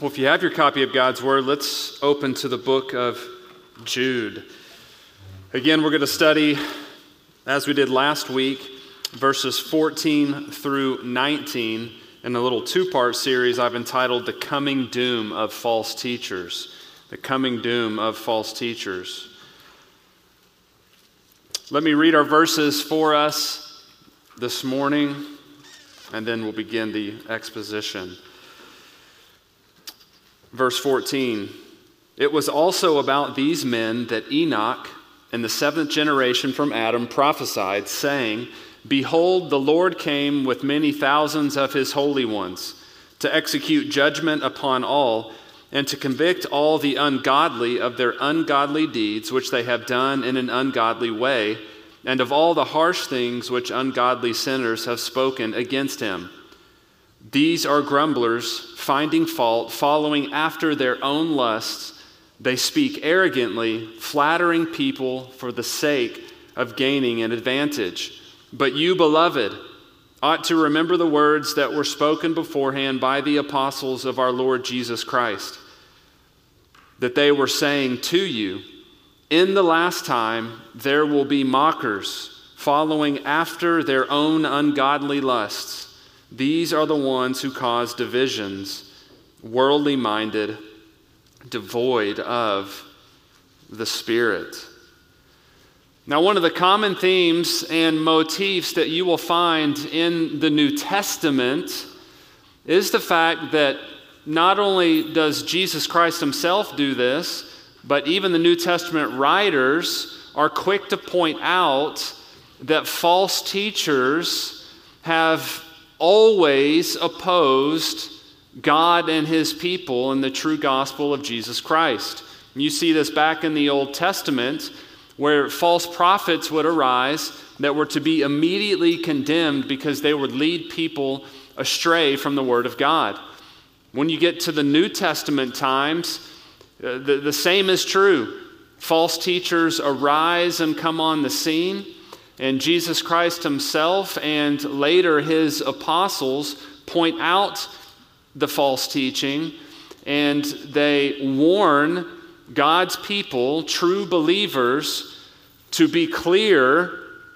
Well, if you have your copy of God's Word, let's open to the book of Jude. Again, we're going to study, as we did last week, verses 14 through 19 in a little two-part series I've entitled The Coming Doom of False Teachers. The Coming Doom of False Teachers. Let me read our verses for us this morning, and then we'll begin the exposition. Verse 14, it was also about these men that Enoch, in the seventh generation from Adam, prophesied, saying, Behold, the Lord came with many thousands of his holy ones, to execute judgment upon all, and to convict all the ungodly of their ungodly deeds which they have done in an ungodly way, and of all the harsh things which ungodly sinners have spoken against him. These are grumblers, finding fault, following after their own lusts. They speak arrogantly, flattering people for the sake of gaining an advantage. But you, beloved, ought to remember the words that were spoken beforehand by the apostles of our Lord Jesus Christ, that they were saying to you, in the last time there will be mockers, following after their own ungodly lusts. These are the ones who cause divisions, worldly minded, devoid of the Spirit. Now, one of the common themes and motifs that you will find in the New Testament is the fact that not only does Jesus Christ himself do this, but even the New Testament writers are quick to point out that false teachers have always opposed God and his people and the true gospel of Jesus Christ. You see this back in the Old Testament, where false prophets would arise that were to be immediately condemned because they would lead people astray from the Word of God. When you get to the New Testament times, the same is true. False teachers arise and come on the scene. And Jesus Christ himself and later his apostles point out the false teaching, and they warn God's people, true believers, to be clear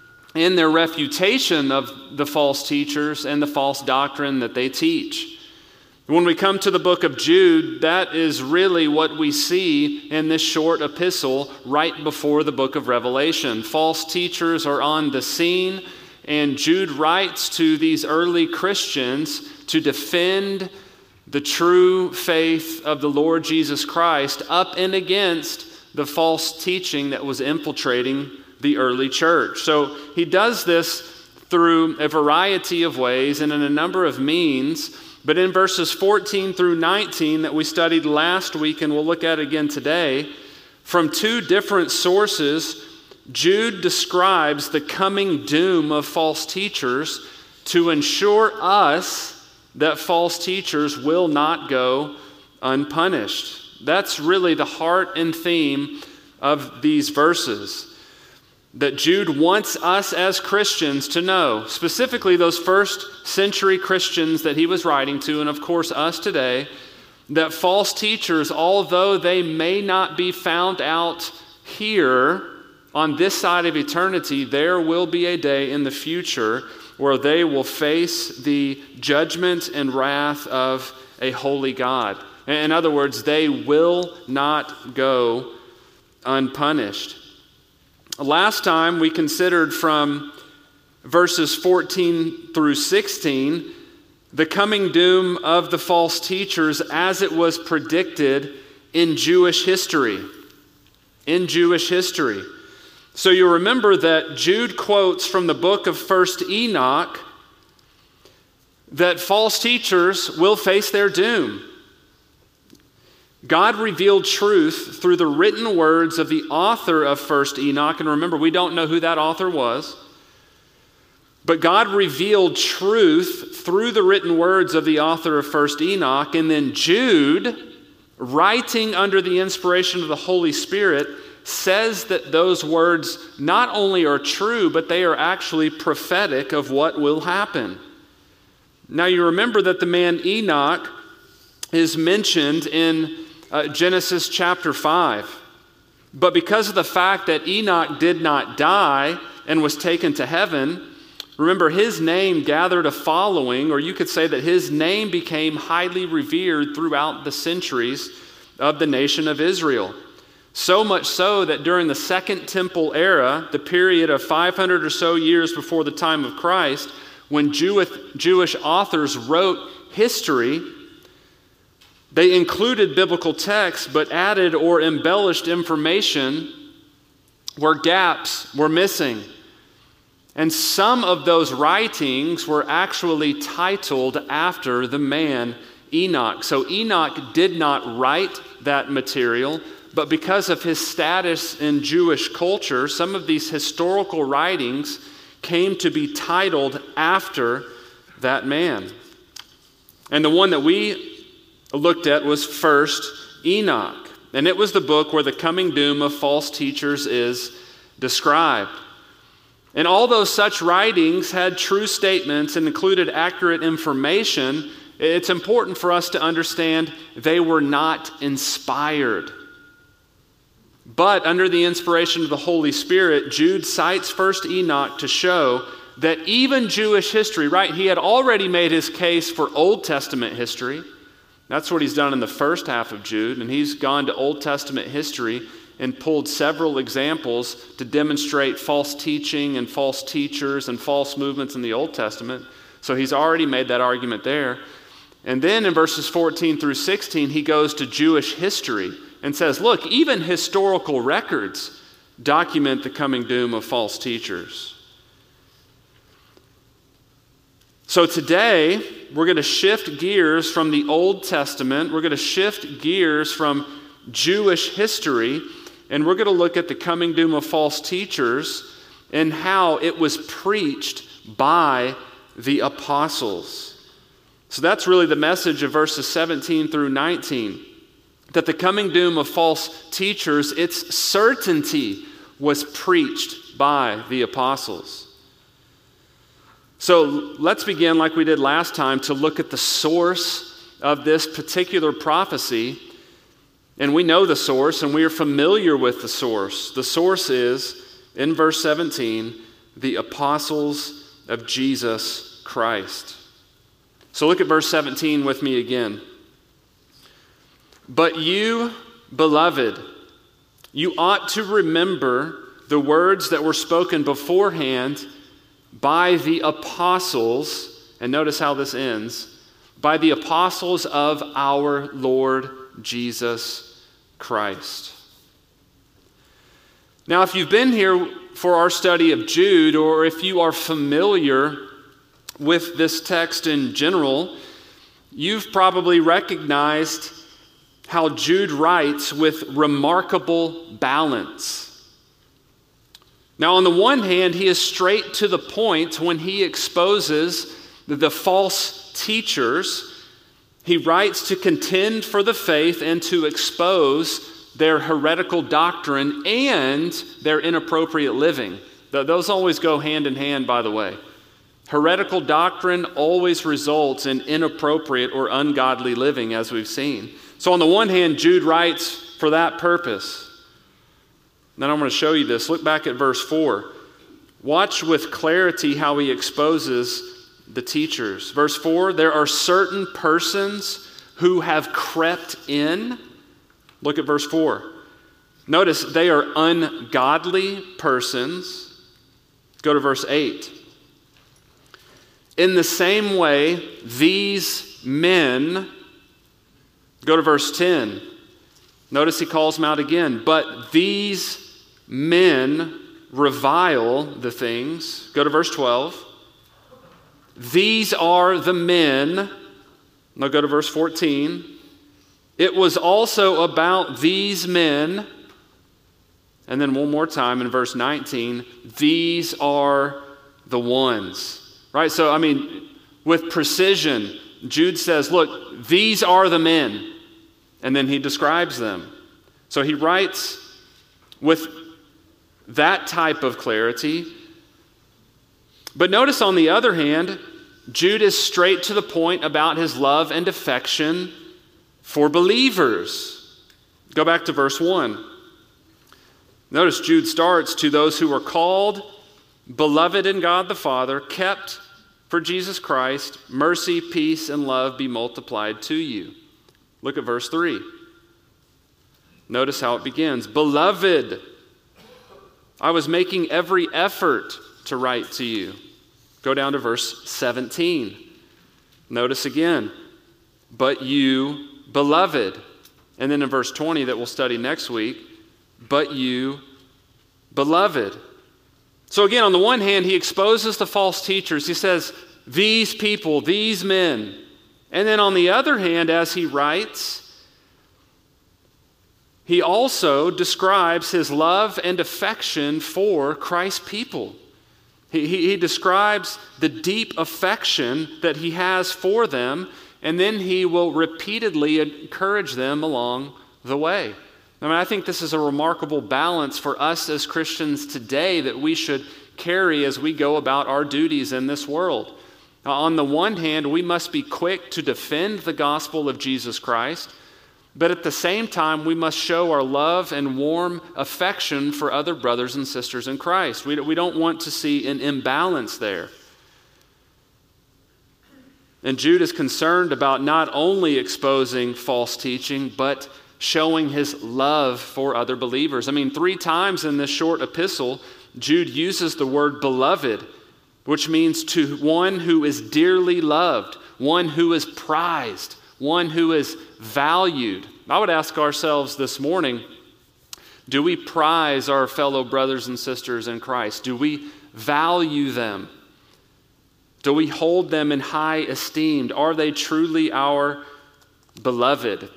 in their refutation of the false teachers and the false doctrine that they teach. When we come to the book of Jude, that is really what we see in this short epistle right before the book of Revelation. False teachers are on the scene, and Jude writes to these early Christians to defend the true faith of the Lord Jesus Christ up and against the false teaching that was infiltrating the early church. So he does this through a variety of ways and in a number of means. But in verses 14 through 19 that we studied last week and we'll look at again today, from two different sources, Jude describes the coming doom of false teachers to ensure us that false teachers will not go unpunished. That's really the heart and theme of these verses. That Jude wants us as Christians to know, specifically those first century Christians that he was writing to, and of course us today, that false teachers, although they may not be found out here on this side of eternity, there will be a day in the future where they will face the judgment and wrath of a holy God. In other words, they will not go unpunished. Last time we considered from verses 14 through 16 the coming doom of the false teachers as it was predicted in Jewish history. In Jewish history. So you remember that Jude quotes from the book of 1 Enoch that false teachers will face their doom. God revealed truth through the written words of the author of 1 Enoch. And remember, we don't know who that author was. But God revealed truth through the written words of the author of 1 Enoch. And then Jude, writing under the inspiration of the Holy Spirit, says that those words not only are true, but they are actually prophetic of what will happen. Now you remember that the man Enoch is mentioned in Genesis chapter 5. But because of the fact that Enoch did not die and was taken to heaven, remember, his name gathered a following, or you could say that his name became highly revered throughout the centuries of the nation of Israel. So much so that during the Second Temple era, the period of 500 or so years before the time of Christ, when Jewish authors wrote history, they included biblical texts but added or embellished information where gaps were missing. And some of those writings were actually titled after the man Enoch. So Enoch did not write that material, but because of his status in Jewish culture, some of these historical writings came to be titled after that man. And the one that we looked at was First Enoch. And it was the book where the coming doom of false teachers is described. And although such writings had true statements and included accurate information, it's important for us to understand they were not inspired. But under the inspiration of the Holy Spirit, Jude cites First Enoch to show that even Jewish history, right? He had already made his case for Old Testament history. That's what he's done in the first half of Jude, and he's gone to Old Testament history and pulled several examples to demonstrate false teaching and false teachers and false movements in the Old Testament. So he's already made that argument there. And then in verses 14 through 16, he goes to Jewish history and says, look, even historical records document the coming doom of false teachers. So today, we're going to shift gears from the Old Testament. We're going to shift gears from Jewish history, and we're going to look at the coming doom of false teachers and how it was preached by the apostles. So that's really the message of verses 17 through 19, that the coming doom of false teachers, its certainty was preached by the apostles. So let's begin, like we did last time, to look at the source of this particular prophecy. And we know the source, and we are familiar with the source. The source is, in verse 17, the apostles of Jesus Christ. So look at verse 17 with me again. But you, beloved, you ought to remember the words that were spoken beforehand by the apostles, and notice how this ends, by the apostles of our Lord Jesus Christ. Now, if you've been here for our study of Jude, or if you are familiar with this text in general, you've probably recognized how Jude writes with remarkable balance. Now, on the one hand, he is straight to the point when he exposes the false teachers. He writes to contend for the faith and to expose their heretical doctrine and their inappropriate living. Those always go hand in hand, by the way. Heretical doctrine always results in inappropriate or ungodly living, as we've seen. So on the one hand, Jude writes for that purpose. Then I'm going to show you this. Look back at verse 4. Watch with clarity how he exposes the teachers. Verse 4, there are certain persons who have crept in. Look at verse 4. Notice they are ungodly persons. Go to verse 8. In the same way, these men, go to verse 10. Notice he calls them out again. But these men revile the things. Go to verse 12. These are the men. Now go to verse 14. It was also about these men. And then one more time in verse 19. These are the ones. Right? So, with precision, Jude says, look, these are the men. And then he describes them. So he writes with that type of clarity. But notice on the other hand, Jude is straight to the point about his love and affection for believers. Go back to verse 1. Notice Jude starts, to those who are called, beloved in God the Father, kept for Jesus Christ, mercy, peace, and love be multiplied to you. Look at verse 3. Notice how it begins. Beloved, I was making every effort to write to you. Go down to verse 17. Notice again, but you, beloved. And then in verse 20 that we'll study next week, but you, beloved. So again, on the one hand, he exposes the false teachers. He says, these people, these men. And then on the other hand, as he writes, he also describes his love and affection for Christ's people. He describes the deep affection that he has for them, and then he will repeatedly encourage them along the way. I mean, I think this is a remarkable balance for us as Christians today that we should carry as we go about our duties in this world. On the one hand, we must be quick to defend the gospel of Jesus Christ, but at the same time, we must show our love and warm affection for other brothers and sisters in Christ. We don't want to see an imbalance there. And Jude is concerned about not only exposing false teaching, but showing his love for other believers. I mean, 3 times in this short epistle, Jude uses the word beloved, which means to one who is dearly loved, one who is prized, one who is valued. I would ask ourselves this morning, do we prize our fellow brothers and sisters in Christ? Do we value them? Do we hold them in high esteem? Are they truly our beloved?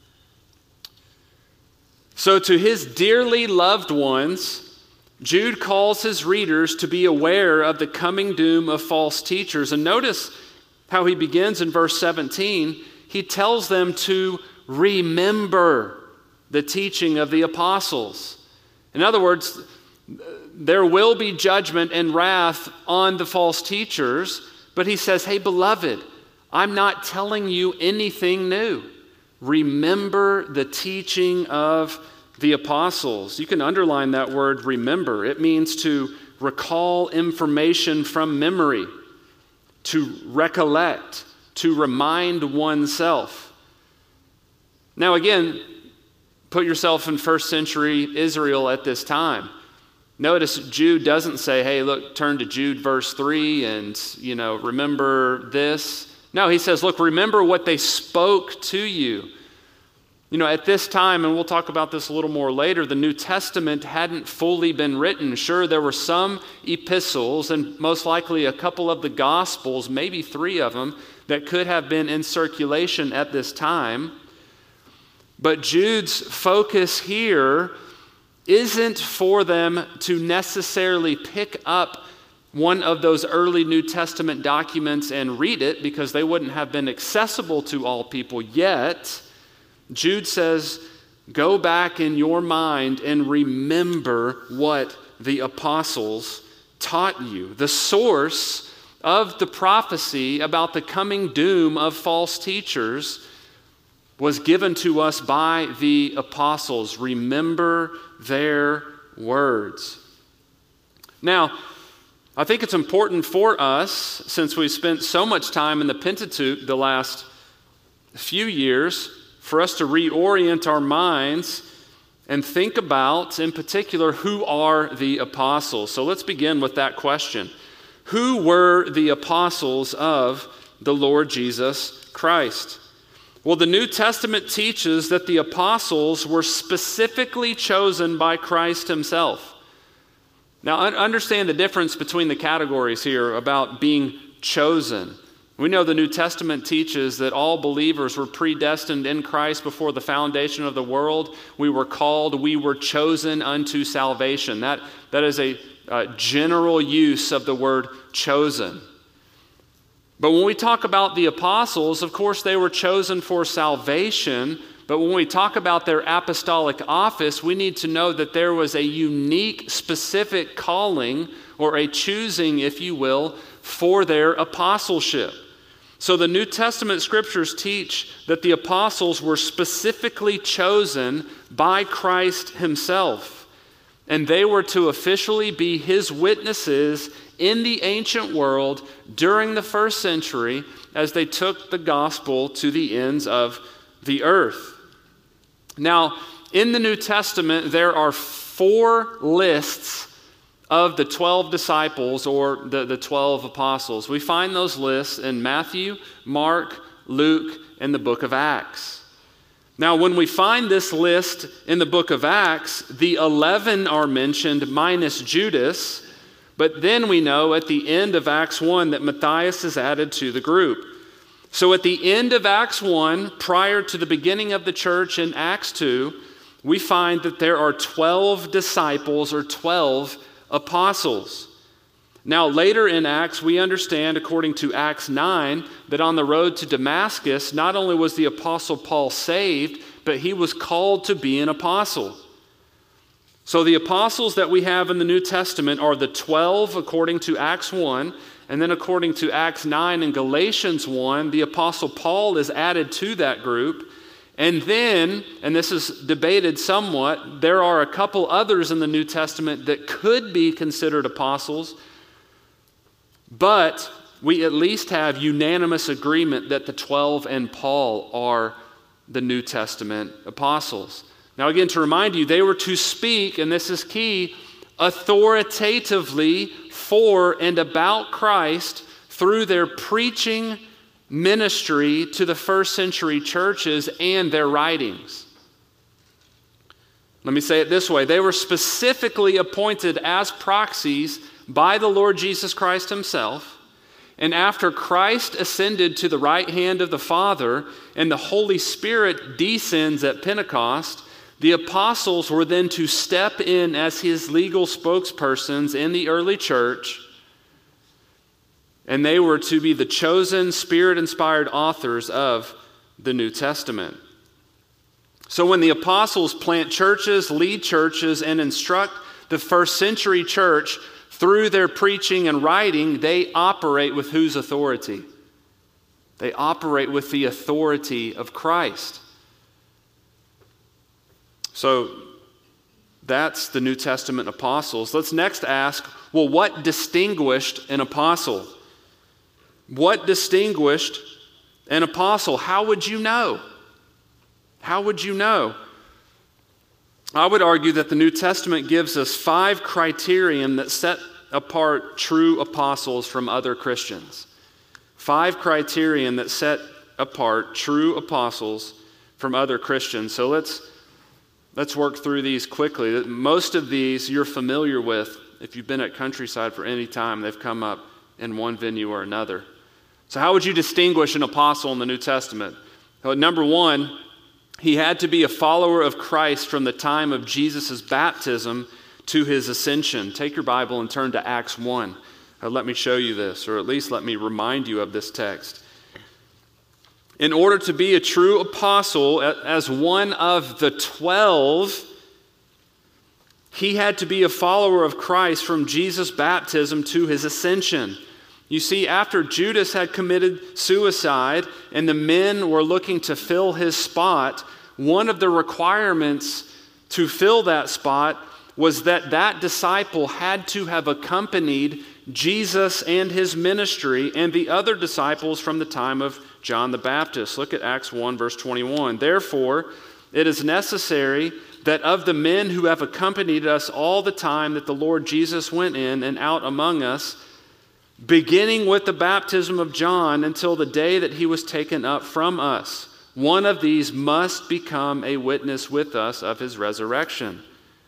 So to his dearly loved ones, Jude calls his readers to be aware of the coming doom of false teachers. And notice how he begins in verse 17. He tells them to remember the teaching of the apostles. In other words, there will be judgment and wrath on the false teachers, but he says, hey, beloved, I'm not telling you anything new. Remember the teaching of the apostles. You can underline that word remember. It means to recall information from memory, to recollect, to remind oneself. Now again, put yourself in first century Israel at this time. Notice Jude doesn't say, hey, look, turn to Jude verse 3 and, remember this. No, he says, look, remember what they spoke to you. At this time, and we'll talk about this a little more later, the New Testament hadn't fully been written. Sure, there were some epistles and most likely a couple of the Gospels, maybe 3 of them, that could have been in circulation at this time. But Jude's focus here isn't for them to necessarily pick up one of those early New Testament documents and read it, because they wouldn't have been accessible to all people yet. Jude says, go back in your mind and remember what the apostles taught you. The source of the prophecy about the coming doom of false teachers was given to us by the apostles. Remember their words. Now, I think it's important for us, since we've spent so much time in the Pentateuch the last few years, for us to reorient our minds and think about, in particular, who are the apostles. So let's begin with that question. Who were the apostles of the Lord Jesus Christ? Well, the New Testament teaches that the apostles were specifically chosen by Christ himself. Now, understand the difference between the categories here about being chosen. We know the New Testament teaches that all believers were predestined in Christ before the foundation of the world. We were called, we were chosen unto salvation. That is a general use of the word chosen. But when we talk about the apostles, of course, they were chosen for salvation. But when we talk about their apostolic office, we need to know that there was a unique, specific calling, or a choosing, if you will, for their apostleship. So the New Testament scriptures teach that the apostles were specifically chosen by Christ himself, and they were to officially be his witnesses in the ancient world during the first century as they took the gospel to the ends of the earth. Now, in the New Testament, there are 4 lists of the 12 disciples or the 12 apostles. We find those lists in Matthew, Mark, Luke, and the book of Acts. Now, when we find this list in the book of Acts, the 11 are mentioned minus Judas, but then we know at the end of Acts 1 that Matthias is added to the group. So at the end of Acts 1, prior to the beginning of the church in Acts 2, we find that there are 12 disciples or 12 apostles. Now, later in Acts, we understand, according to Acts 9, that on the road to Damascus, not only was the apostle Paul saved, but he was called to be an apostle. So the apostles that we have in the New Testament are the 12 according to Acts 1, and then according to Acts 9 and Galatians 1, the apostle Paul is added to that group. And then, and this is debated somewhat, there are a couple others in the New Testament that could be considered apostles, but we at least have unanimous agreement that the 12 and Paul are the New Testament apostles. Now again, to remind you, they were to speak, and this is key, authoritatively for and about Christ through their preaching ministry to the first century churches and their writings. Let me say it this way. They were specifically appointed as proxies by the Lord Jesus Christ himself. And after Christ ascended to the right hand of the Father and the Holy Spirit descends at Pentecost, the apostles were then to step in as his legal spokespersons in the early church, and they were to be the chosen, Spirit-inspired authors of the New Testament. So when the apostles plant churches, lead churches, and instruct the first century church through their preaching and writing, they operate with whose authority? They operate with the authority of Christ. So that's the New Testament apostles. Let's next ask, well, what distinguished an apostle? What distinguished an apostle? How would you know? How would you know? I would argue that the New Testament gives us 5 criterion that set apart true apostles from other Christians. 5 criterion that set apart true apostles from other Christians. So let's work through these quickly. Most of these you're familiar with. If you've been at Countryside for any time, they've come up in one venue or another. So how would you distinguish an apostle in the New Testament? Well, number 1, he had to be a follower of Christ from the time of Jesus' baptism to his ascension. Take your Bible and turn to Acts 1. Let me show you this, or at least let me remind you of this text. In order to be a true apostle, as one of the 12, he had to be a follower of Christ from Jesus' baptism to his ascension. You see, after Judas had committed suicide and the men were looking to fill his spot, one of the requirements to fill that spot was that that disciple had to have accompanied Jesus and his ministry and the other disciples from the time of John the Baptist. Look at Acts 1, verse 21. Therefore, it is necessary that of the men who have accompanied us all the time that the Lord Jesus went in and out among us, beginning with the baptism of John until the day that he was taken up from us, one of these must become a witness with us of his resurrection.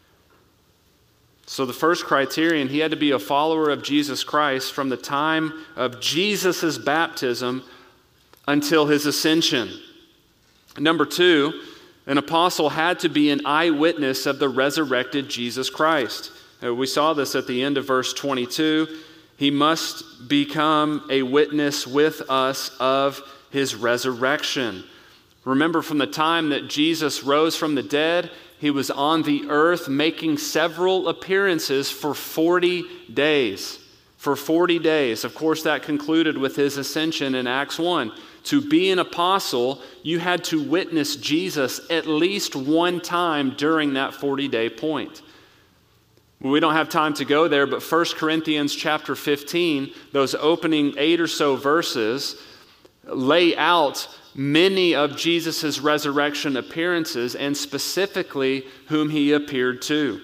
So the first criterion, he had to be a follower of Jesus Christ from the time of Jesus' baptism until his ascension. Number 2, an apostle had to be an eyewitness of the resurrected Jesus Christ. We saw this at the end of verse 22. He must become a witness with us of his resurrection. Remember, from the time that Jesus rose from the dead, he was on the earth making several appearances for 40 days. for 40 days. Of course, that concluded with his ascension in Acts 1. To be an apostle, you had to witness Jesus at least one time during that 40-day point. We don't have time to go there, but 1 Corinthians chapter 15, those opening 8 or so verses, lay out many of Jesus' resurrection appearances and specifically whom he appeared to.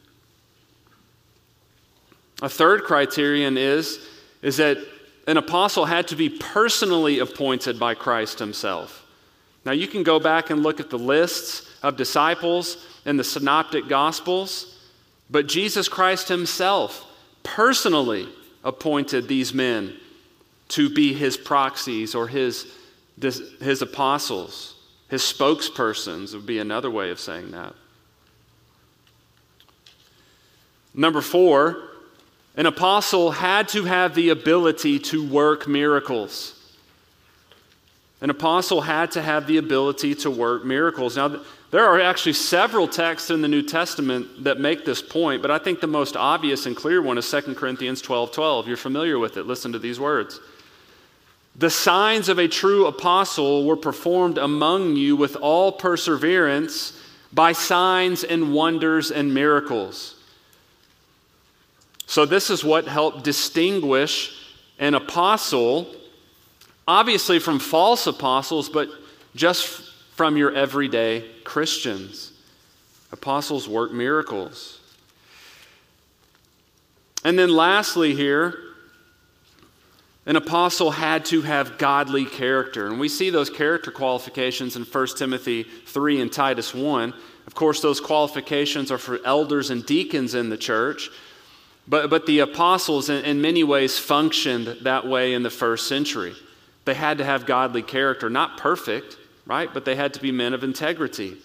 A third criterion is that an apostle had to be personally appointed by Christ himself. Now you can go back and look at the lists of disciples in the synoptic gospels, but Jesus Christ himself personally appointed these men to be his proxies or his apostles. His spokespersons would be another way of saying that. Number 4, an apostle had to have the ability to work miracles. An apostle had to have the ability to work miracles. Now, there are actually several texts in the New Testament that make this point, but I think the most obvious and clear one is 2 Corinthians 12:12. You're familiar with it. Listen to these words. The signs of a true apostle were performed among you with all perseverance by signs and wonders and miracles. So this is what helped distinguish an apostle, obviously from false apostles, but just from your everyday Christians. Apostles work miracles. And then lastly here, an apostle had to have godly character. And we see those character qualifications in 1 Timothy 3 and Titus 1. Of course, those qualifications are for elders and deacons in the church. But the apostles in many ways functioned that way in the first century. They had to have godly character, not perfect, right? But they had to be men of integrity.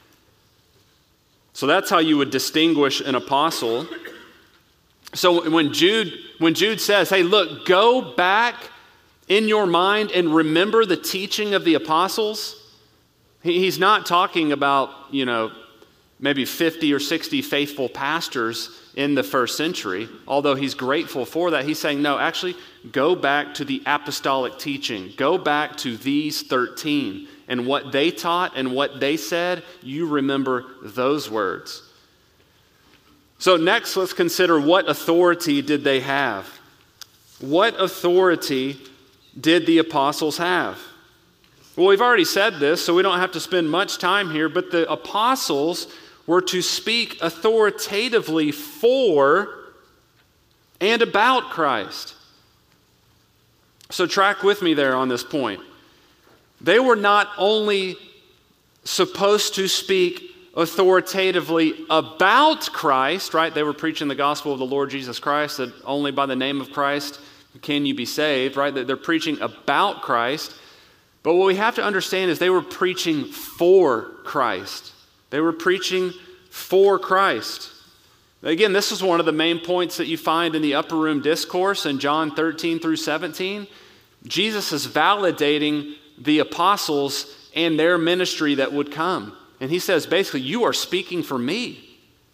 So that's how you would distinguish an apostle. So when Jude says, hey, look, go back in your mind and remember the teaching of the apostles, he's not talking about, maybe 50 or 60 faithful pastors in the first century, although he's grateful for that. He's saying, no, actually, go back to the apostolic teaching. Go back to these 13 and what they taught and what they said. You remember those words. So next, let's consider what authority did they have? What authority did the apostles have? Well, we've already said this, so we don't have to spend much time here, but the apostles were to speak authoritatively for and about Christ. So track with me there on this point. They were not only supposed to speak authoritatively about Christ, right? They were preaching the gospel of the Lord Jesus Christ, that only by the name of Christ can you be saved, right? That they're preaching about Christ. But what we have to understand is they were preaching for Christ. They were preaching for Christ. Again, this is one of the main points that you find in the upper room discourse in John 13 through 17. Jesus is validating the apostles and their ministry that would come. And he says, basically, you are speaking for me.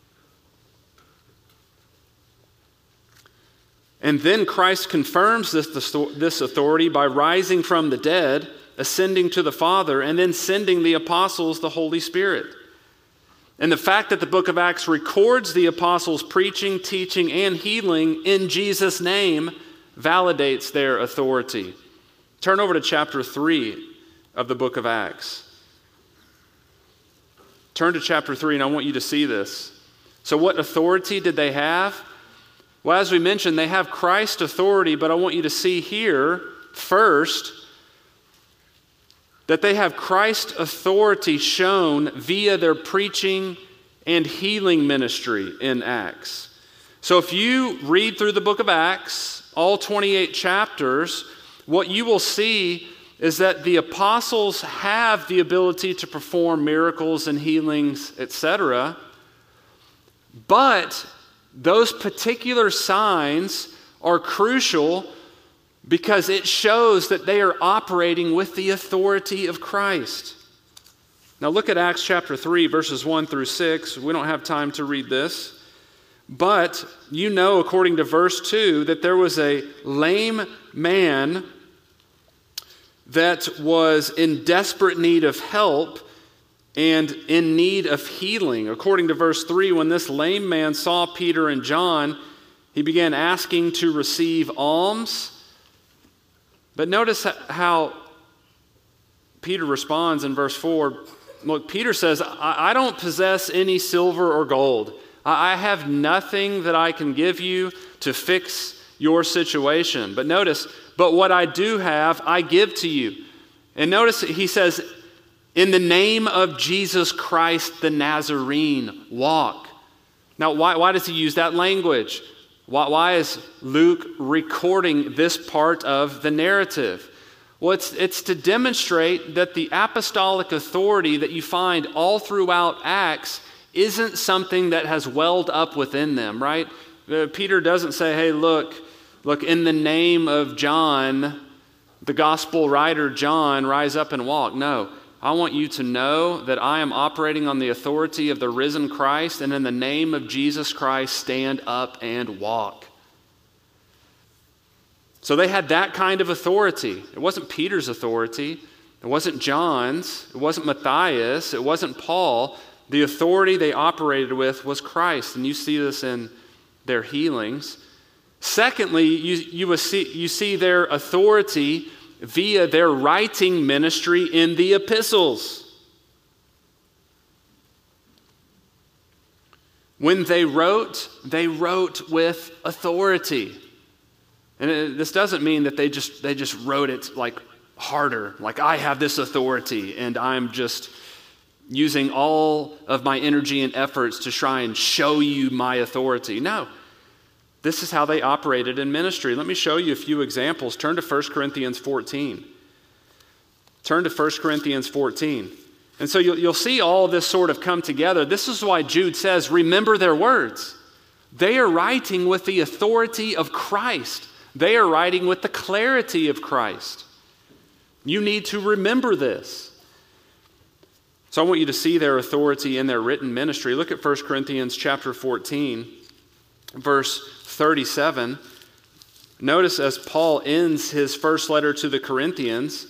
And then Christ confirms this authority by rising from the dead, ascending to the Father, and then sending the apostles the Holy Spirit. And the fact that the book of Acts records the apostles preaching, teaching, and healing in Jesus' name validates their authority. Turn over to chapter 3 of the book of Acts. Turn to chapter 3, and I want you to see this. So what authority did they have? Well, as we mentioned, they have Christ's authority, but I want you to see here first that they have Christ's authority shown via their preaching and healing ministry in Acts. So if you read through the book of Acts, all 28 chapters, what you will see is that the apostles have the ability to perform miracles and healings, etc. But those particular signs are crucial because it shows that they are operating with the authority of Christ. Now look at Acts chapter 3, verses 1 through 6. We don't have time to read this. But you know, according to verse 2, that there was a lame man that was in desperate need of help and in need of healing. According to verse 3, when this lame man saw Peter and John, he began asking to receive alms. But notice how Peter responds in verse 4. Look, Peter says, I don't possess any silver or gold. I have nothing that I can give you to fix your situation. But notice, but what I do have, I give to you. And notice he says, in the name of Jesus Christ the Nazarene, walk. Now, why does he use that language? Why is Luke recording this part of the narrative? Well, it's to demonstrate that the apostolic authority that you find all throughout Acts isn't something that has welled up within them, right? Peter doesn't say, hey, look, in the name of John, the gospel writer John, rise up and walk. No, I want you to know that I am operating on the authority of the risen Christ, and in the name of Jesus Christ, stand up and walk. So they had that kind of authority. It wasn't Peter's authority. It wasn't John's. It wasn't Matthias. It wasn't Paul. The authority they operated with was Christ, and you see this in their healings. Secondly, you see their authority via their writing ministry in the epistles. When they wrote with authority. And this doesn't mean that they just wrote it like harder, like I have this authority and I'm just using all of my energy and efforts to try and show you my authority. No. This is how they operated in ministry. Let me show you a few examples. Turn to 1 Corinthians 14. Turn to 1 Corinthians 14. And so you'll see all of this sort of come together. This is why Jude says, remember their words. They are writing with the authority of Christ. They are writing with the clarity of Christ. You need to remember this. So I want you to see their authority in their written ministry. Look at 1 Corinthians chapter 14, verse 37. Notice as Paul ends his first letter to the Corinthians,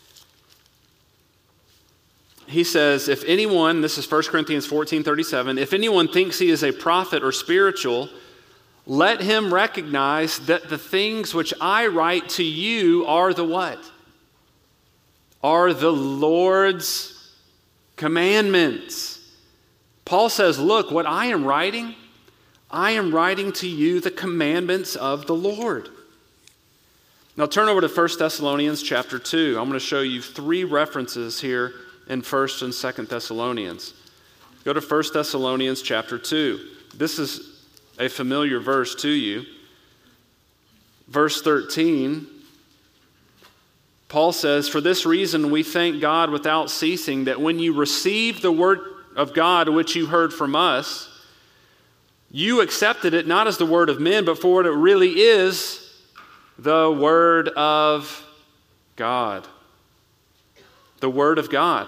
he says, if anyone, this is 1 Corinthians 14:37, if anyone thinks he is a prophet or spiritual, let him recognize that the things which I write to you are the what? Are the Lord's commandments. Paul says, look, what I am writing to you the commandments of the Lord. Now turn over to 1 Thessalonians chapter 2. I'm going to show you 3 references here in 1 and 2 Thessalonians. Go to 1 Thessalonians chapter 2. This is a familiar verse to you. Verse 13, Paul says, for this reason we thank God without ceasing that when you received the word of God which you heard from us, you accepted it not as the word of men, but for what it really is, the word of God. The word of God.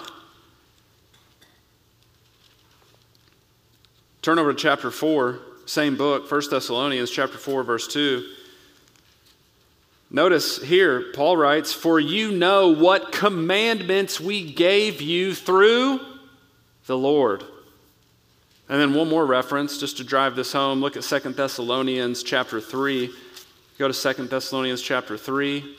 Turn over to chapter 4, same book, 1 Thessalonians chapter 4, verse 2. Notice here, Paul writes, for you know what commandments we gave you through the Lord. And then one more reference, just to drive this home. Look at 2 Thessalonians chapter 3. Go to 2 Thessalonians chapter 3.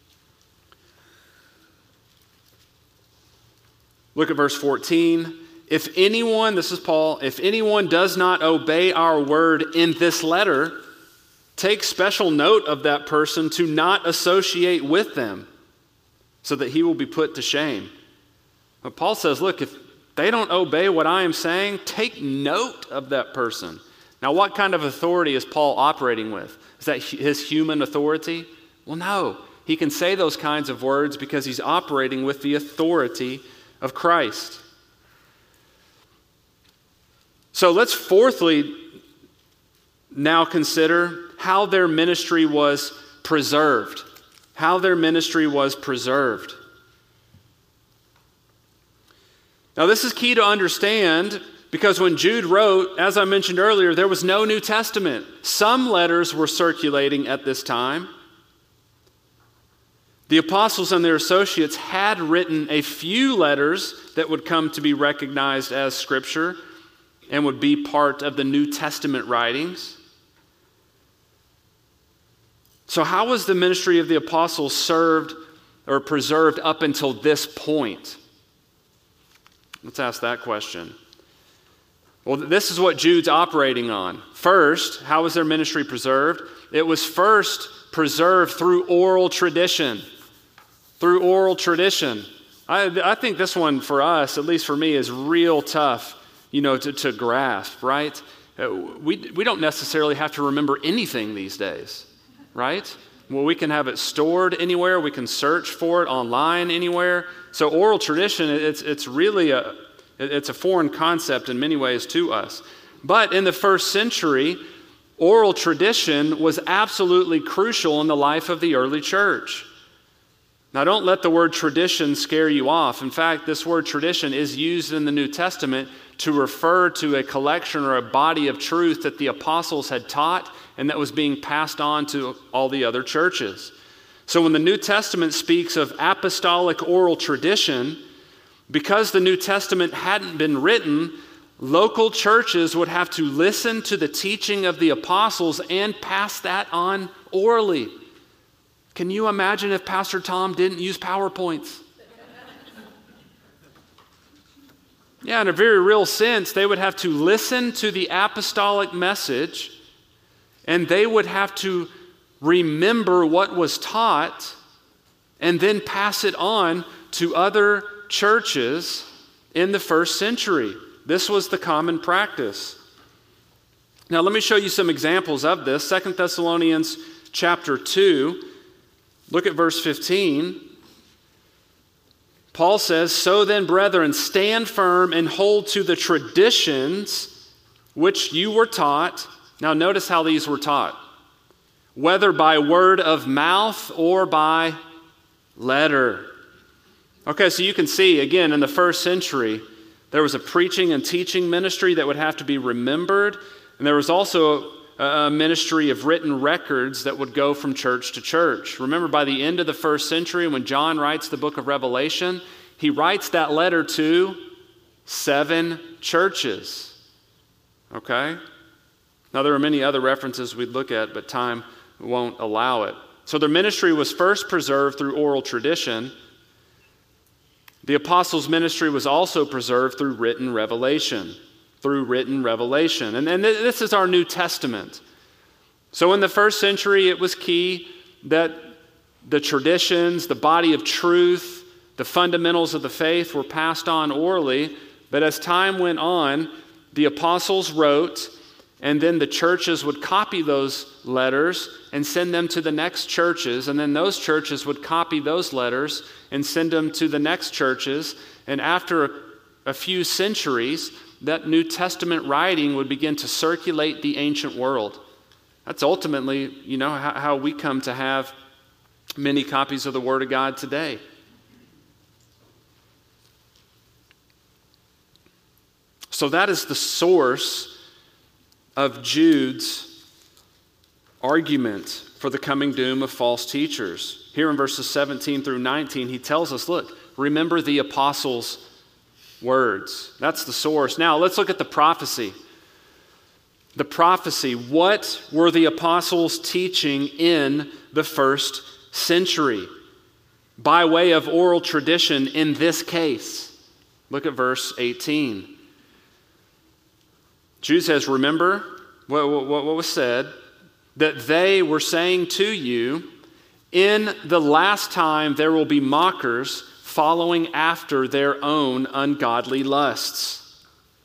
Look at verse 14. If anyone, this is Paul, if anyone does not obey our word in this letter, take special note of that person to not associate with them so that he will be put to shame. But Paul says, look, if they don't obey what I am saying, take note of that person. Now, what kind of authority is Paul operating with? Is that his human authority? Well, no. He can say those kinds of words because he's operating with the authority of Christ. So let's fourthly now consider how their ministry was preserved. How their ministry was preserved. Now this is key to understand Because when Jude wrote, as I mentioned earlier, there was no New Testament. Some letters were circulating at this time. The apostles and their associates had written a few letters that would come to be recognized as Scripture and would be part of the New Testament writings. So how was the ministry of the apostles served or preserved up until this point? Let's ask that question. Well, this is what Jude's operating on. First, how was their ministry preserved? It was first preserved through oral tradition. Through oral tradition. I think this one for us, at least for me, is real tough, to grasp, right? We don't necessarily have to remember anything these days, right? Well, we can have it stored anywhere. We can search for it online anywhere. So oral tradition, it's really it's a foreign concept in many ways to us. But in the first century, oral tradition was absolutely crucial in the life of the early church. Now, don't let the word tradition scare you off. In fact, this word tradition is used in the New Testament to refer to a collection or a body of truth that the apostles had taught and that was being passed on to all the other churches. So when the New Testament speaks of apostolic oral tradition, because the New Testament hadn't been written, local churches would have to listen to the teaching of the apostles and pass that on orally. Can you imagine if Pastor Tom didn't use PowerPoints? Yeah, in a very real sense, they would have to listen to the apostolic message, and they would have to remember what was taught and then pass it on to other churches in the first century. This was the common practice. Now, let me show you some examples of this. 2 Thessalonians chapter 2, look at verse 15. Paul says, "So then, brethren, stand firm and hold to the traditions which you were taught." Now, notice how these were taught. Whether by word of mouth or by letter. Okay, so you can see, again, in the first century, there was a preaching and teaching ministry that would have to be remembered, and there was also a ministry of written records that would go from church to church. Remember, by the end of the first century, when John writes the book of Revelation, he writes that letter to 7 churches. Okay? Now, there are many other references we'd look at, but time won't allow it. So their ministry was first preserved through oral tradition. The apostles' ministry was also preserved through written revelation. And this is our New Testament. So in the first century, it was key that the traditions, the body of truth, the fundamentals of the faith were passed on orally. But as time went on, the apostles wrote, and then the churches would copy those letters and send them to the next churches. And then those churches would copy those letters and send them to the next churches. And after a few centuries, that New Testament writing would begin to circulate the ancient world. That's ultimately, how we come to have many copies of the Word of God today. So that is the source of Jude's argument for the coming doom of false teachers. Here in verses 17 through 19, he tells us, look, remember the apostles' words. That's the source. Now, let's look at the prophecy. The prophecy. What were the apostles teaching in the first century? By way of oral tradition in this case. Look at verse 18. Jude says, remember what was said, that they were saying to you, in the last time there will be mockers following after their own ungodly lusts.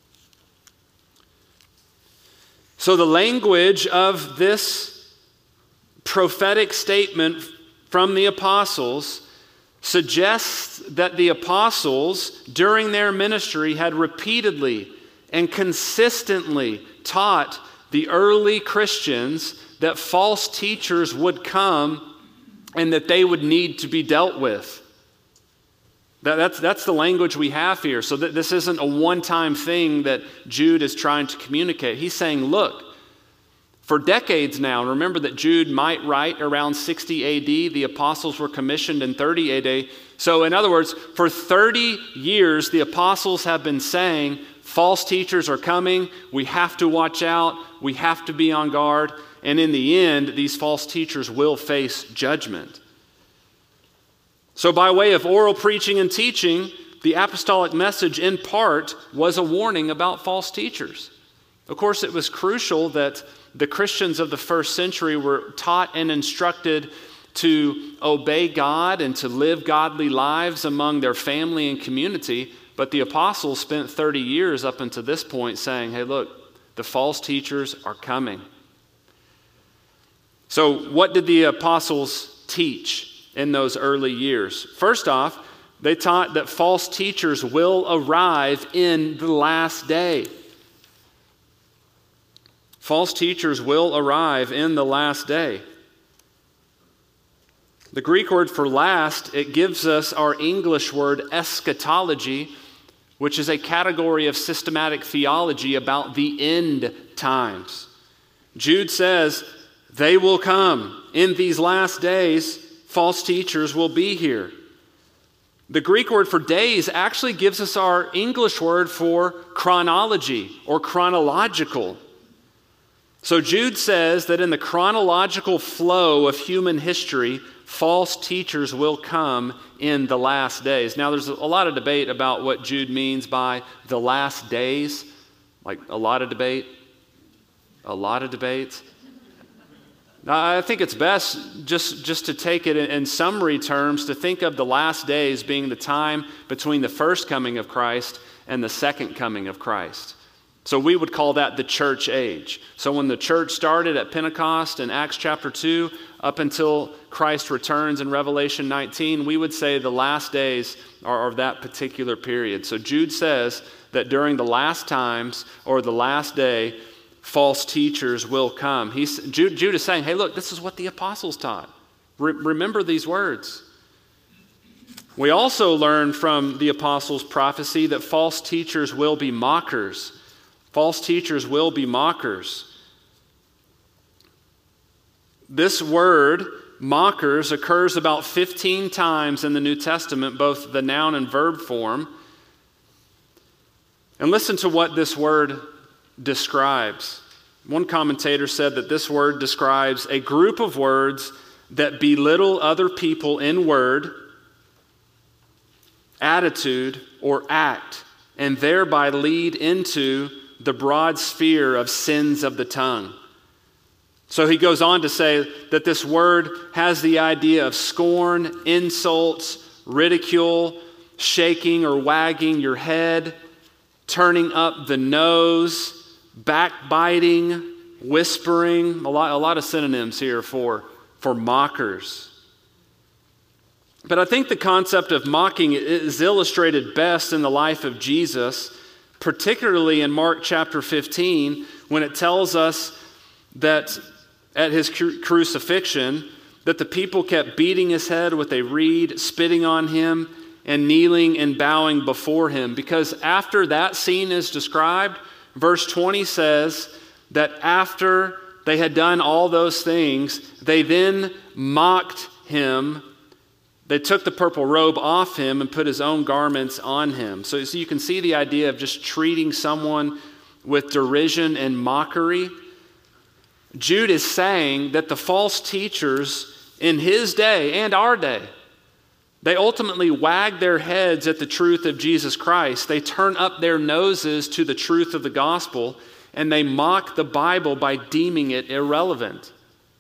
So the language of this prophetic statement from the apostles suggests that the apostles during their ministry had repeatedly and consistently taught the early Christians that false teachers would come and that they would need to be dealt with. That's the language we have here. So this isn't a one-time thing that Jude is trying to communicate. He's saying, look, for decades now, and remember that Jude might write around 60 AD. The apostles were commissioned in 30 AD. So in other words, for 30 years, the apostles have been saying, false teachers are coming. We have to watch out. We have to be on guard. And in the end, these false teachers will face judgment. So by way of oral preaching and teaching, the apostolic message in part was a warning about false teachers. Of course, it was crucial that the Christians of the first century were taught and instructed to obey God and to live godly lives among their family and community. But the apostles spent 30 years up until this point saying, hey, look, the false teachers are coming. So what did the apostles teach in those early years? First off, they taught that false teachers will arrive in the last day. False teachers will arrive in the last day. The Greek word for last, it gives us our English word eschatology, which is a category of systematic theology about the end times. Jude says, they will come. In these last days, false teachers will be here. The Greek word for days actually gives us our English word for chronology or chronological. So Jude says that in the chronological flow of human history, false teachers will come in the last days. Now, there's a lot of debate about what Jude means by the last days. Like a lot of debate. I think it's best just to take it in summary terms to think of the last days being the time between the first coming of Christ and the second coming of Christ. So we would call that the church age. So when the church started at Pentecost in Acts chapter 2 up until Christ returns in Revelation 19, we would say the last days are of that particular period. So Jude says that during the last times or the last day, false teachers will come. Jude is saying, hey, look, this is what the apostles taught. Remember these words. We also learn from the apostles' prophecy that false teachers will be mockers. False teachers will be mockers. This word, mockers, occurs about 15 times in the New Testament, both the noun and verb form. And listen to what this word describes. One commentator said that this word describes a group of words that belittle other people in word, attitude, or act, and thereby lead into the broad sphere of sins of the tongue. So he goes on to say that this word has the idea of scorn, insults, ridicule, shaking or wagging your head, turning up the nose, backbiting, whispering, a lot of synonyms here for mockers. But I think the concept of mocking is illustrated best in the life of Jesus, particularly in Mark chapter 15, when it tells us that at his crucifixion, that the people kept beating his head with a reed, spitting on him, and kneeling and bowing before him. Because after that scene is described, verse 20 says that after they had done all those things, they then mocked him. They took the purple robe off him and put his own garments on him. So you can see the idea of just treating someone with derision and mockery. Jude is saying that the false teachers in his day and our day, they ultimately wag their heads at the truth of Jesus Christ. They turn up their noses to the truth of the gospel, and they mock the Bible by deeming it irrelevant.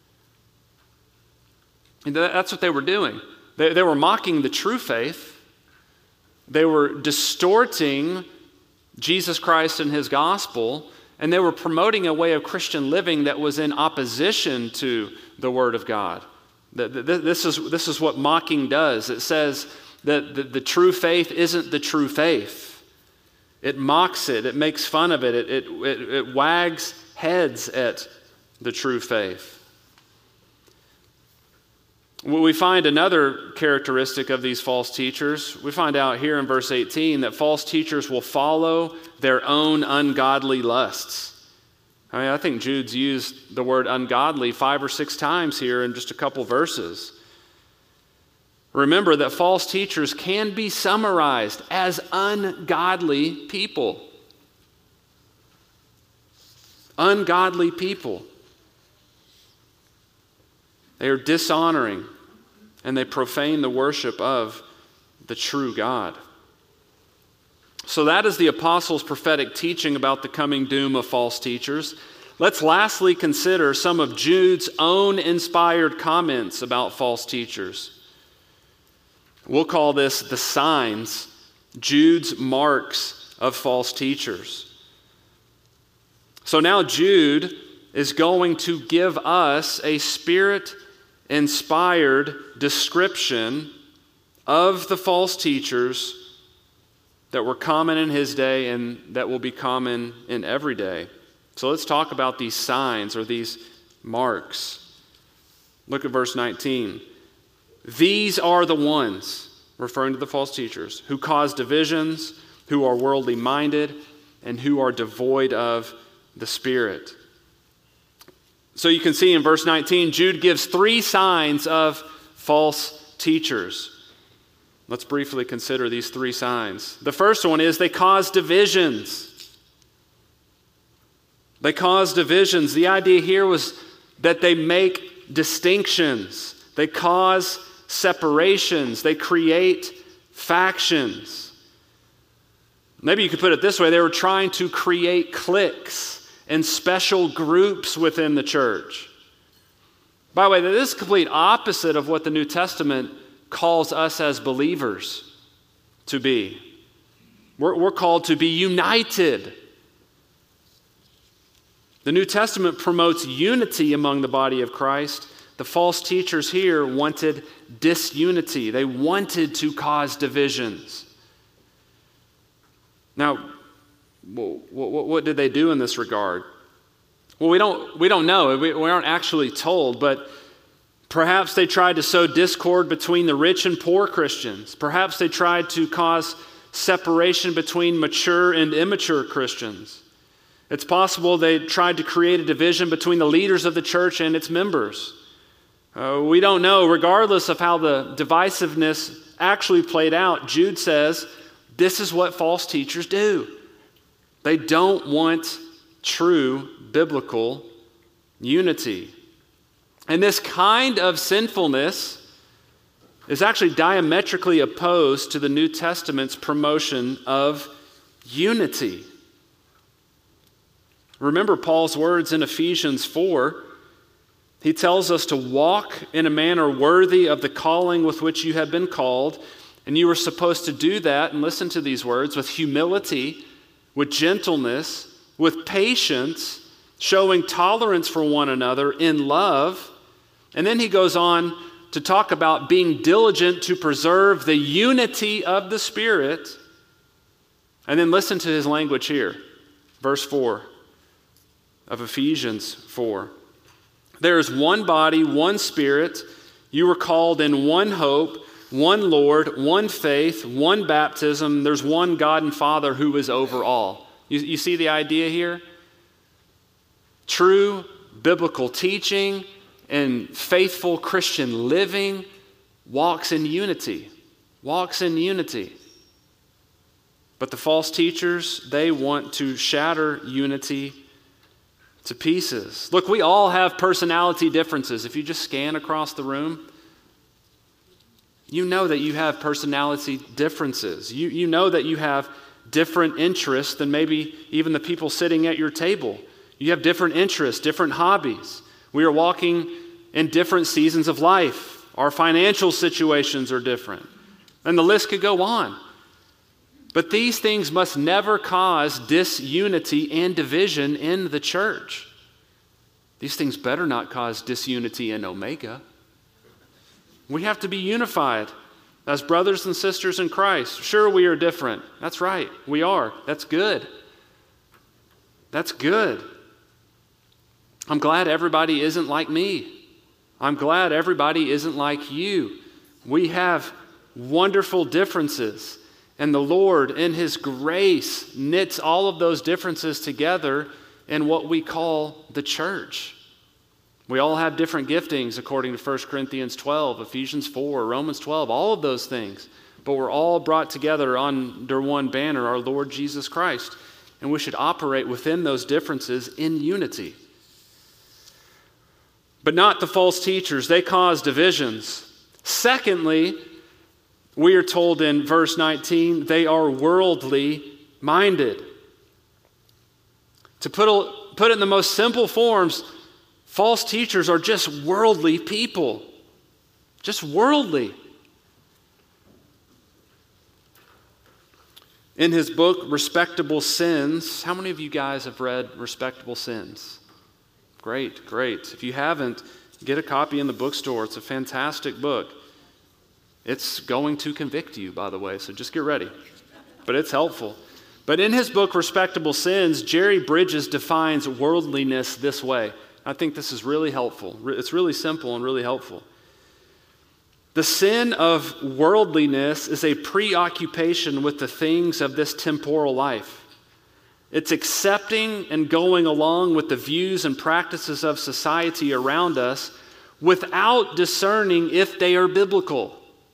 And that's what they were doing. They were mocking the true faith. They were distorting Jesus Christ and his gospel, and they were promoting a way of Christian living that was in opposition to the Word of God. This is what mocking does. It says that the true faith isn't the true faith. It mocks it. It makes fun of it. It wags heads at the true faith. We find another characteristic of these false teachers. We find out here in verse 18 that false teachers will follow their own ungodly lusts. I think Jude's used the word ungodly 5 or 6 times here in just a couple verses. Remember that false teachers can be summarized as ungodly people. Ungodly people. They are dishonoring and they profane the worship of the true God. So that is the apostles' prophetic teaching about the coming doom of false teachers. Let's lastly consider some of Jude's own inspired comments about false teachers. We'll call this the signs, Jude's marks of false teachers. So now Jude is going to give us a Spirit-inspired description of the false teachers that were common in his day and that will be common in every day. So let's talk about these signs or these marks. Look at verse 19. These are the ones, referring to the false teachers, who cause divisions, who are worldly minded, and who are devoid of the Spirit. So you can see in verse 19, Jude gives 3 signs of false teachers. Let's briefly consider these 3 signs. The first one is they cause divisions. They cause divisions. The idea here was that they make distinctions. They cause separations. They create factions. Maybe you could put it this way. They were trying to create cliques and special groups within the church. By the way, this is the complete opposite of what the New Testament calls us as believers to be. We're called to be united. The New Testament promotes unity among the body of Christ. The false teachers here wanted disunity. They wanted to cause divisions. Now, what did they do in this regard? Well, we don't know. We aren't actually told, but perhaps they tried to sow discord between the rich and poor Christians. Perhaps they tried to cause separation between mature and immature Christians. It's possible they tried to create a division between the leaders of the church and its members. We don't know. Regardless of how the divisiveness actually played out, Jude says this is what false teachers do. They don't want true biblical unity. And this kind of sinfulness is actually diametrically opposed to the New Testament's promotion of unity. Remember Paul's words in Ephesians 4. He tells us to walk in a manner worthy of the calling with which you have been called. And you were supposed to do that, and listen to these words, with humility, with gentleness, with patience, showing tolerance for one another in love. And then he goes on to talk about being diligent to preserve the unity of the Spirit. And then listen to his language here. Verse 4 of Ephesians 4. There is one body, one Spirit. You were called in one hope, one Lord, one faith, one baptism. There's one God and Father who is over all. You see the idea here? True biblical teaching and faithful Christian living walks in unity. Walks in unity. But the false teachers, they want to shatter unity to pieces. Look, we all have personality differences. If you just scan across the room, you know that you have personality differences. You know that you have different interests than maybe even the people sitting at your table. You have different interests, different hobbies. We are walking in different seasons of life. Our financial situations are different. And the list could go on. But these things must never cause disunity and division in the church. These things better not cause disunity in Omega. We have to be unified as brothers and sisters in Christ. Sure, we are different. That's right. We are. That's good. That's good. I'm glad everybody isn't like me. I'm glad everybody isn't like you. We have wonderful differences. And the Lord, in His grace, knits all of those differences together in what we call the church. We all have different giftings according to 1 Corinthians 12, Ephesians 4, Romans 12, all of those things. But we're all brought together under one banner, our Lord Jesus Christ. And we should operate within those differences in unity. But not the false teachers. They cause divisions. Secondly, we are told in verse 19, they are worldly minded. To put it in the most simple forms, false teachers are just worldly people. Just worldly. In his book, Respectable Sins, how many of you guys have read Respectable Sins? Great, great. If you haven't, get a copy in the bookstore. It's a fantastic book. It's going to convict you, by the way, so just get ready. But it's helpful. But in his book, Respectable Sins, Jerry Bridges defines worldliness this way. I think this is really helpful. It's really simple and really helpful. The sin of worldliness is a preoccupation with the things of this temporal life. It's accepting and going along with the views and practices of society around us without discerning if they are biblical.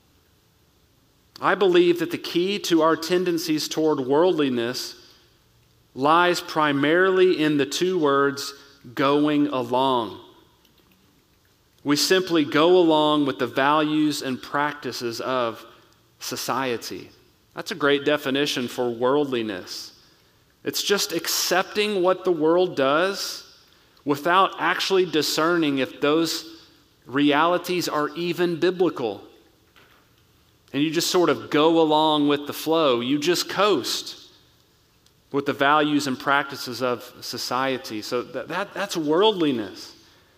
I believe that the key to our tendencies toward worldliness lies primarily in the two words, going along. We simply go along with the values and practices of society. That's a great definition for worldliness. It's just accepting what the world does without actually discerning if those realities are even biblical. And you just sort of go along with the flow. You just coast with the values and practices of society. So that's worldliness.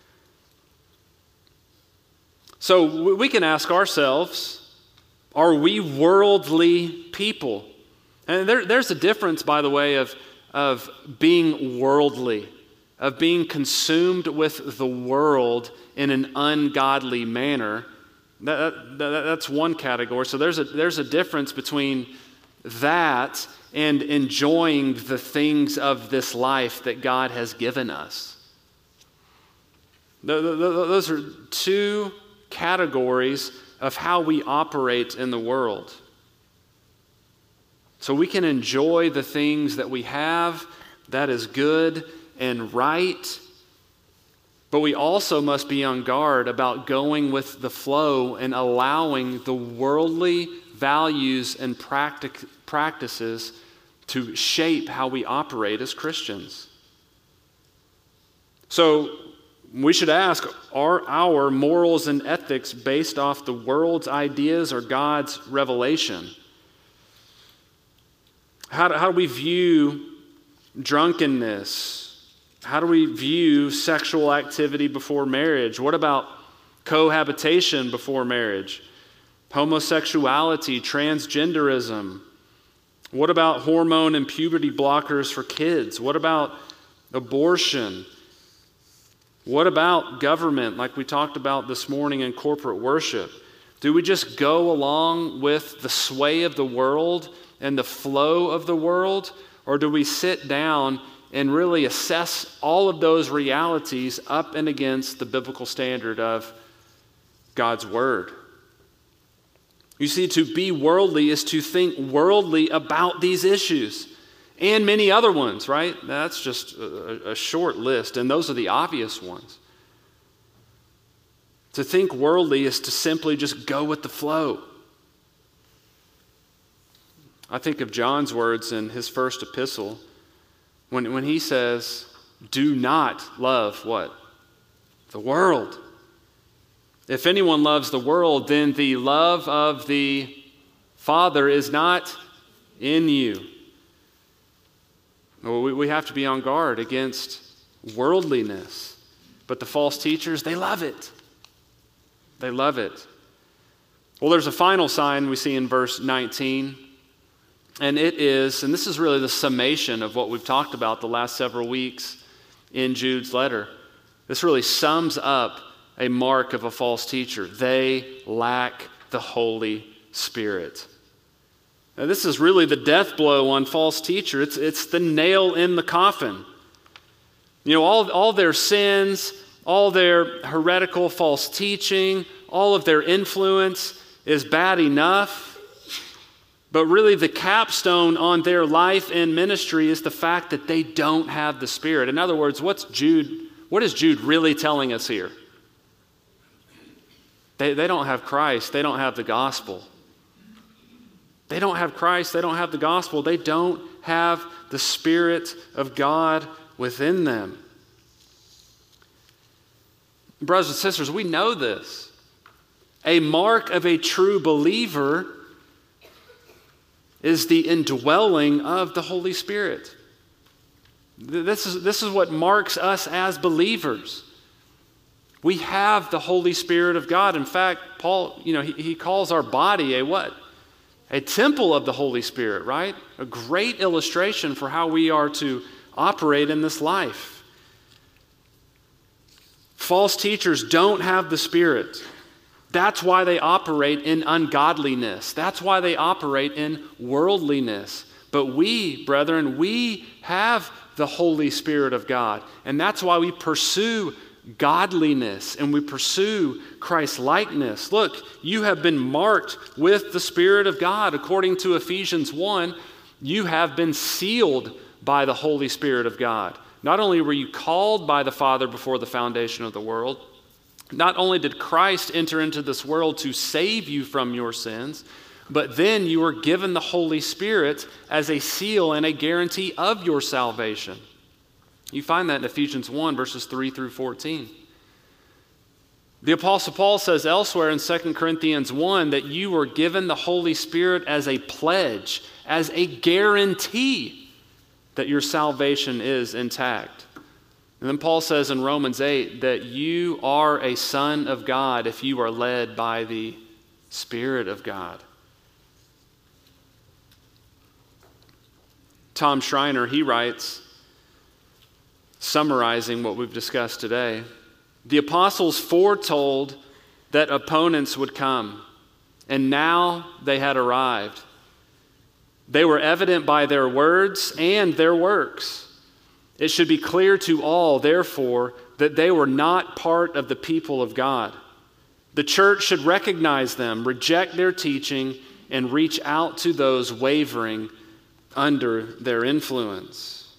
So we can ask ourselves, are we worldly people? And there's a difference, by the way, of being worldly, of being consumed with the world in an ungodly manner. That's one category. So there's a difference between that and enjoying the things of this life that God has given us. Those are two categories of how we operate in the world. So we can enjoy the things that we have, that is good and right, but we also must be on guard about going with the flow and allowing the worldly values and practices to shape how we operate as Christians. So we should ask, are our morals and ethics based off the world's ideas or God's revelation? How do we view drunkenness? How do we view sexual activity before marriage? What about cohabitation before marriage? Homosexuality, transgenderism? What about hormone and puberty blockers for kids? What about abortion? What about government, like we talked about this morning in corporate worship? Do we just go along with the sway of the world and the flow of the world? Or do we sit down and really assess all of those realities up and against the biblical standard of God's Word? You see, to be worldly is to think worldly about these issues and many other ones, right? That's just a short list, and those are the obvious ones. To think worldly is to simply just go with the flow. I think of John's words in his first epistle when he says, do not love what? The world. If anyone loves the world, then the love of the Father is not in you. We have to be on guard against worldliness. But the false teachers, they love it. They love it. Well, there's a final sign we see in verse 19. And it is, and this is really the summation of what we've talked about the last several weeks in Jude's letter. This really sums up a mark of a false teacher. They lack the Holy Spirit. Now, this is really the death blow on false teacher. It's the nail in the coffin. You know, all their sins, all their heretical false teaching, all of their influence is bad enough. But really the capstone on their life and ministry is the fact that they don't have the Spirit. In other words, what is Jude really telling us here? They don't have Christ. They don't have the gospel. They don't have Christ. They don't have the gospel. They don't have the Spirit of God within them. Brothers and sisters, we know this. A mark of a true believer is the indwelling of the Holy Spirit. This is what marks us as believers. We have the Holy Spirit of God. In fact, Paul, he calls our body a what? A temple of the Holy Spirit, right? A great illustration for how we are to operate in this life. False teachers don't have the Spirit. That's why they operate in ungodliness. That's why they operate in worldliness. But we, brethren, we have the Holy Spirit of God. And that's why we pursue godliness and we pursue Christ-likeness. Look, you have been marked with the Spirit of God. According to Ephesians 1, you have been sealed by the Holy Spirit of God. Not only were you called by the Father before the foundation of the world, not only did Christ enter into this world to save you from your sins, but then you were given the Holy Spirit as a seal and a guarantee of your salvation. You find that in Ephesians 1, verses 3 through 14. The Apostle Paul says elsewhere in 2 Corinthians 1 that you were given the Holy Spirit as a pledge, as a guarantee that your salvation is intact. And then Paul says in Romans 8 that you are a son of God if you are led by the Spirit of God. Tom Schreiner, he writes, summarizing what we've discussed today, the apostles foretold that opponents would come, and now they had arrived. They were evident by their words and their works. It should be clear to all, therefore, that they were not part of the people of God. The church should recognize them, reject their teaching, and reach out to those wavering under their influence.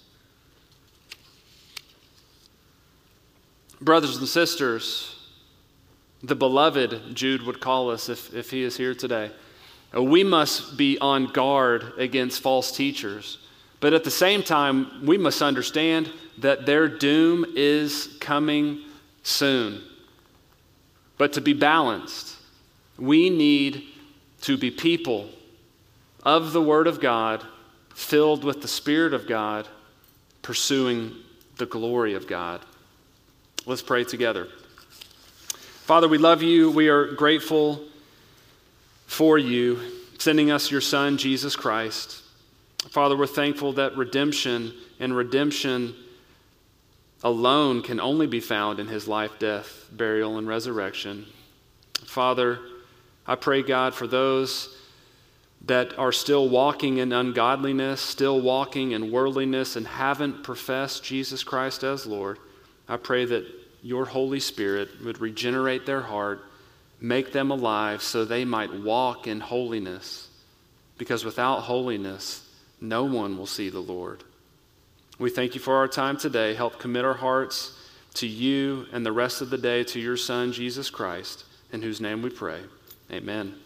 Brothers and sisters, the beloved, Jude would call us if he is here today. We must be on guard against false teachers. But at the same time, we must understand that their doom is coming soon. But to be balanced, we need to be people of the Word of God, filled with the Spirit of God, pursuing the glory of God. Let's pray together. Father, we love you. We are grateful for you sending us your Son, Jesus Christ. Father, we're thankful that redemption and redemption alone can only be found in his life, death, burial, and resurrection. Father, I pray, God, for those that are still walking in ungodliness, still walking in worldliness, and haven't professed Jesus Christ as Lord. I pray that your Holy Spirit would regenerate their heart, make them alive so they might walk in holiness. Because without holiness, no one will see the Lord. We thank you for our time today. Help commit our hearts to you and the rest of the day to your Son, Jesus Christ, in whose name we pray. Amen.